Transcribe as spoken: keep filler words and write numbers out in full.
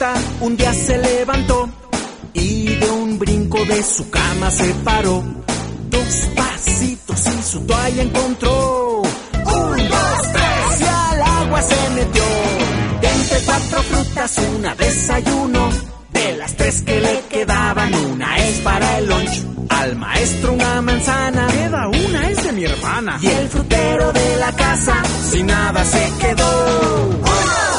fruta un día se levantó y de un brinco de su cama se paró. Dos pasitos y su toalla encontró. Un, dos, tres y al agua se metió. De entre cuatro frutas una desayuno. De las tres que le quedaban, una es para el lunch. Al maestro una manzana. Queda una, es de mi hermana. Y el frutero de la casa sin nada se quedó. ¡Uno!